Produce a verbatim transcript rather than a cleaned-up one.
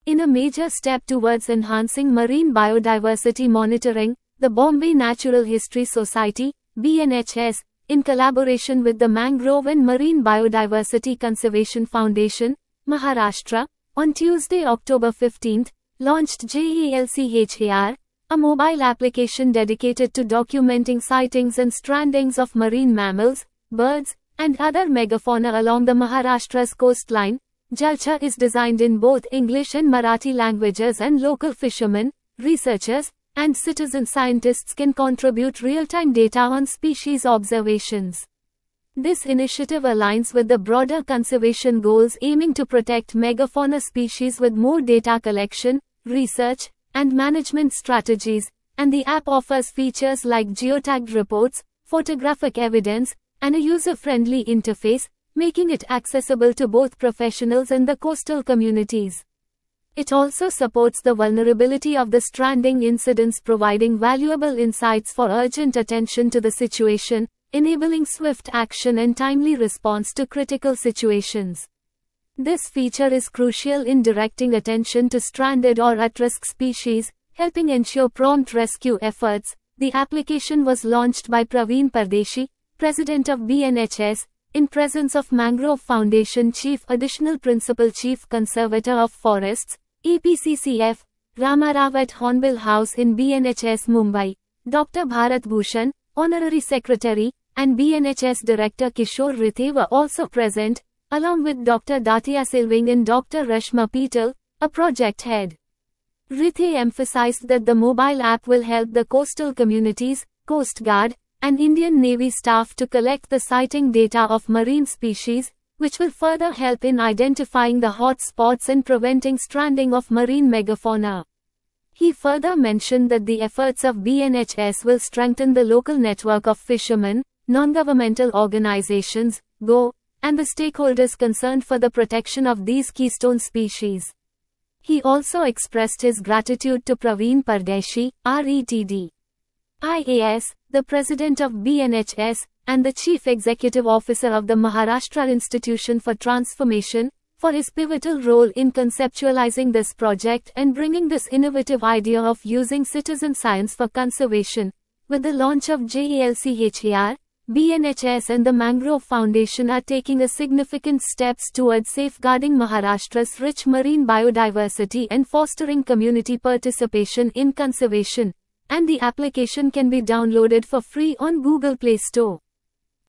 In a major step towards enhancing marine biodiversity monitoring, the Bombay Natural History Society, B N H S, in collaboration with the Mangrove and Marine Biodiversity Conservation Foundation, Maharashtra, on Tuesday, October fifteenth, launched JELCHAR, a mobile application dedicated to documenting sightings and strandings of marine mammals, birds, and other megafauna along the Maharashtra's coastline. Jalchar is designed in both English and Marathi languages, and local fishermen, researchers, and citizen scientists can contribute real-time data on species observations. This initiative aligns with the broader conservation goals aiming to protect megafauna species with more data collection, research, and management strategies, and the app offers features like geotagged reports, photographic evidence, and a user-friendly interface, making it accessible to both professionals and the coastal communities. It also supports the vulnerability of the stranding incidents, providing valuable insights for urgent attention to the situation, enabling swift action and timely response to critical situations. This feature is crucial in directing attention to stranded or at-risk species, helping ensure prompt rescue efforts. The application was launched by Praveen Pardeshi, President of B N H S, in presence of Mangrove Foundation Chief Additional Principal Chief Conservator of Forests, A P C C F, Ramarao at Hornbill House in B N H S Mumbai, Doctor Bharat Bhushan, Honorary Secretary, and B N H S Director Kishore Rithe were also present, along with Doctor Datia Silving and Doctor Rashma Petal, a project head. Rithe emphasized that the mobile app will help the coastal communities, Coast Guard, and Indian Navy staff to collect the sighting data of marine species, which will further help in identifying the hot spots and preventing stranding of marine megafauna. He further mentioned that the efforts of B N H S will strengthen the local network of fishermen, non-governmental organizations, G O, and the stakeholders concerned for the protection of these keystone species. He also expressed his gratitude to Praveen Pardeshi, R E T D I A S, the President of B N H S, and the Chief Executive Officer of the Maharashtra Institution for Transformation, for his pivotal role in conceptualizing this project and bringing this innovative idea of using citizen science for conservation. With the launch of JELCHAR, B N H S and the Mangrove Foundation are taking a significant steps towards safeguarding Maharashtra's rich marine biodiversity and fostering community participation in conservation, and the application can be downloaded for free on Google Play Store.